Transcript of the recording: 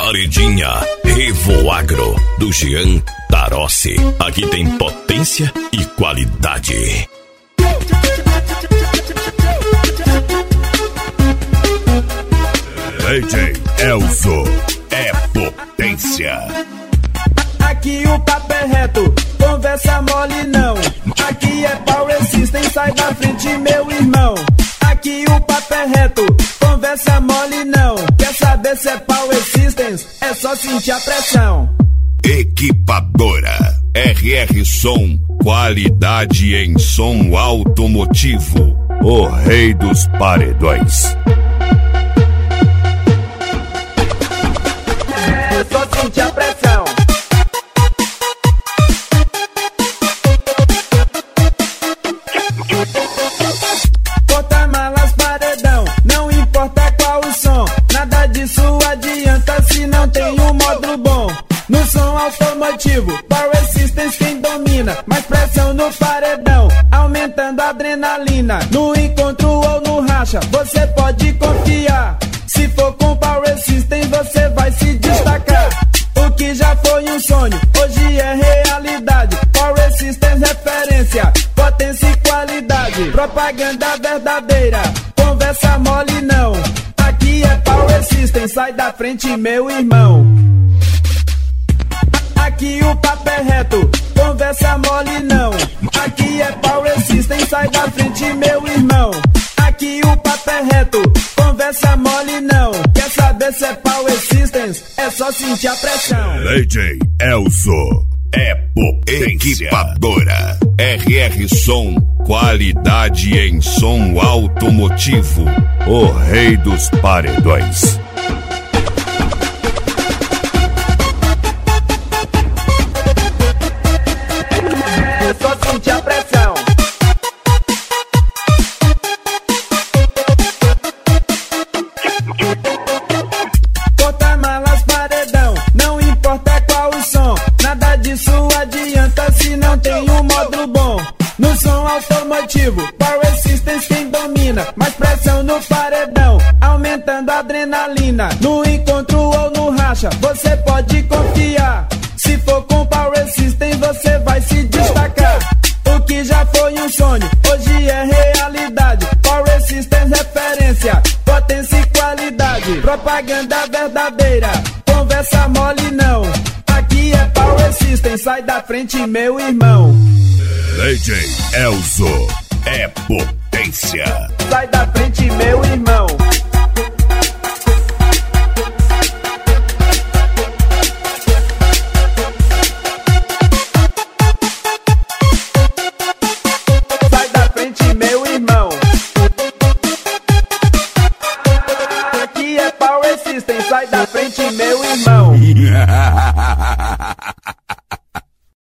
Paredinha Evoagro do Jean Tarossi. Aqui tem potência e qualidade. DJ Elzo é potência. Aqui o papo é reto, conversa mole não. Aqui é Power System, sai da frente meu irmão. Aqui o papo é reto, conversa mole não. Quer saber se é Power Systems? É só sentir a pressão. Equipadora RR Som, qualidade em som automotivo. O rei dos paredões. É só sentir a pressão. Porta-malas, paredão, não importa qual o som. Nada disso adianta se não tem um módulo bom. No som automotivo, Power Systems quem domina. Mais pressão no paredão, aumentando a adrenalina. No encontro ou no racha, você pode confiar. Se for com Power Systems, você vai se destacar. O que já foi um sonho, hoje é realidade. Power Systems referência, potência e qualidade. Propaganda verdadeira, conversa mole não. Aqui é Power Systems, sai da frente meu irmão. Aqui o papo é reto, conversa mole não. Aqui é Power System, sai da frente meu irmão. Aqui o papo é reto, conversa mole não. Quer saber se é Power Systems? É só sentir a pressão. DJ Elzo é potência. Equipadora RR Som, qualidade em som automotivo. O rei dos paredões. Só sentir a pressão. Porta-malas, paredão, não importa qual o som. Nada disso adianta se não tem um módulo bom. No som automotivo, Power Systems quem domina. Mais pressão no paredão, aumentando a adrenalina. No encontro ou no racha, você pode confiar. Se for com Power Systems, você vai se destacar. O que já foi um sonho, hoje é realidade. Power Systems referência, potência e qualidade. Propaganda verdadeira, conversa mole não. Aqui é Power Systems, sai da frente meu irmão. DJ Elzo é potência. Sai da frente meu irmão.